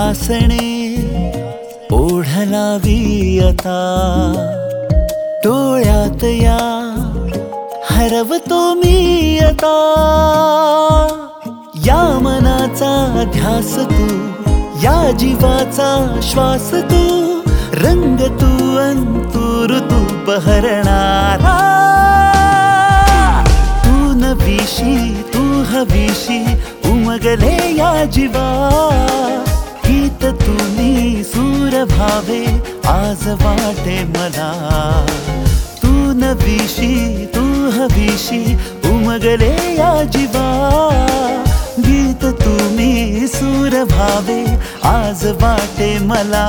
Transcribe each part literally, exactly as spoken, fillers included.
उदासणे ओढलावी आता डोळ्यात या हरवतो मी आता या मनाचा ध्यास तू या जीवाचा श्वास तू रंग तू अंतूर तू बहरणारा तू नवीशी तू हवीशी उमगले या जीवा गीत तुम्ही सूर भावे आज वाटे मला तू नवीशी तू हवीशी उमगले या जीवा गीत तुम्ही सूर भावे आज वाटे मला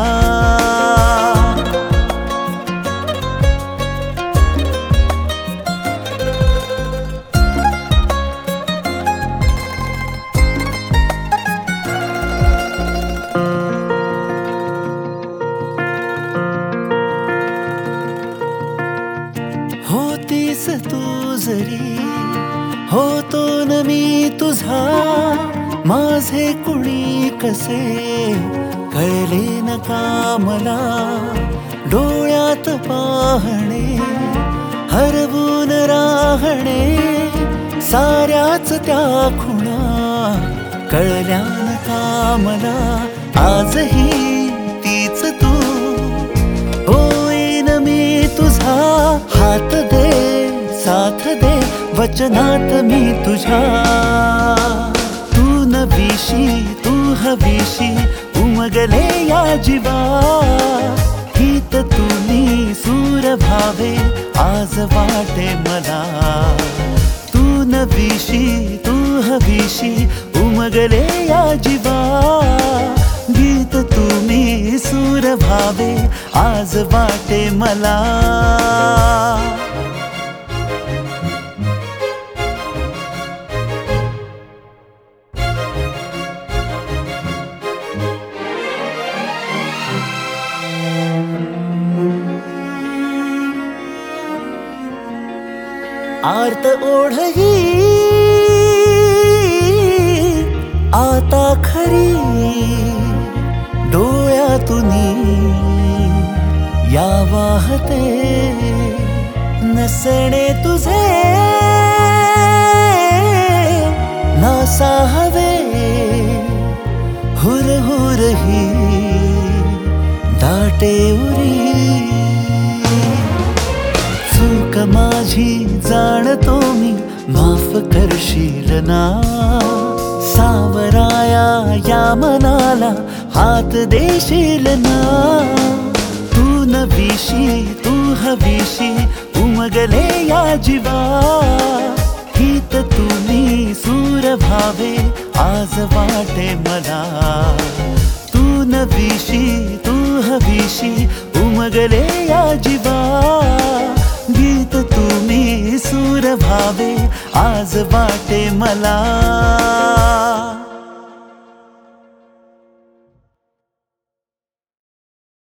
होतीस तू जरी होतो न मी तुझा माझे कुणी कसे कळले न का मला डोळ्यात पाहणे हरवून राहणे साऱ्याच त्या खुणा कळल्या न का मला आजही तीच तू होईन मी तुझा हात दे साथ दे वचनात मी तुझ्या तू नवीशी तू हवीशी उमगले या जीवा गीत तुम्ही सूर भावे आज वाटे मला तू नवीशी तू हवीशी उमगले या जीवा गीत तुम्ही सूर भावे आज वाटे मला आर्त ओढही आता खरी डोळ्यातुनी या वाहते नसणे तुझे नासा हवे हुर हुर ही दाटे उरी चूक माझी जाणतो मी माफ करशील ना सावराया या मनाला हात देशील ना तू नवीशी तू हवीशी उमगले या जीवा गीत तुम्ही सूर भावे आज वाटे मला तू नवीशी तू हवीशी उमगले या जीवा गीत तुम्ही सूर भावे आज वाटे मला।